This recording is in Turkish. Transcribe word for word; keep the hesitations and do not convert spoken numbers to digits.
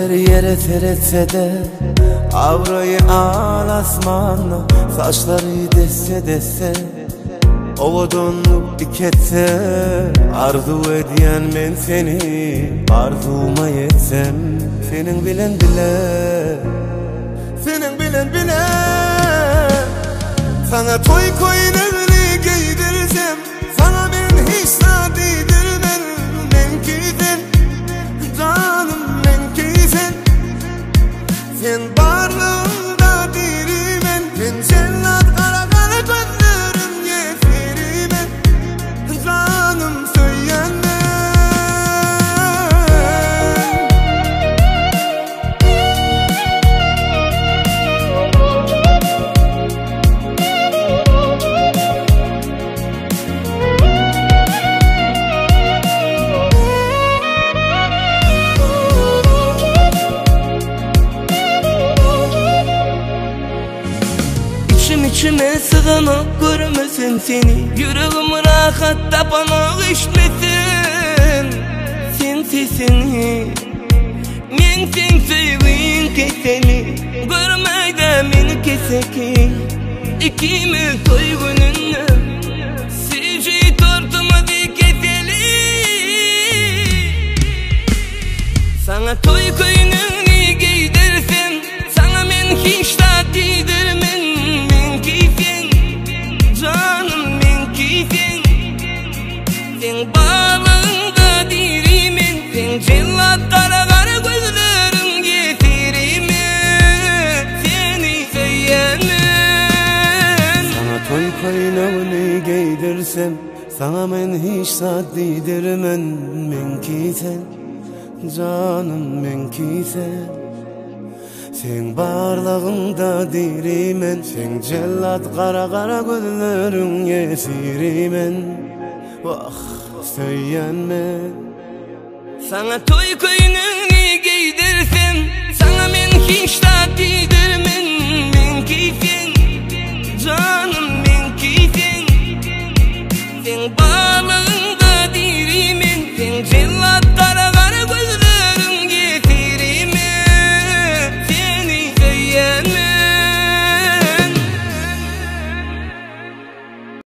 Gözler yere teretse de avrayı al asmanla, saçları desse desse ovadonluk diketse. Arzu ediyen men seni, arzuma yetsem. Senin bilen bile, senin bilen bile. Sana toy koynağını giydirsem, sana ben hiç sadidirmem. Men kiysen, canım men kiysen. Sen varlığında dirimen, sen cellat kara kara gözlerim yefirimen. Canım söylenme. İçime sığanak görmesin seni, yüreğim rahat tapanak işmesin. Sen sesini, men sen sevgin keseni, görmeyde meni keseki. İkimiz toygununla sevci tortumadı keseli. Sana toy koynağını giydirsen, sana men hiç tatlıdırmen. Canım men kiysen, sen bağlığında dirimen. Sen cellat kara kara gözlerim getirimen. Seni sevmem. Sana toy koynağını giydirsem, sana men hiç saddidirmen. Men kiysen, canım men kiysen. Sen barlığında dirimen, sen cellat kara kara gözlerin yesirimen. Vah söylenme. Sana toy koynağını giydirsem, sana men hiç tatlıdırmen. Men kiysen, canım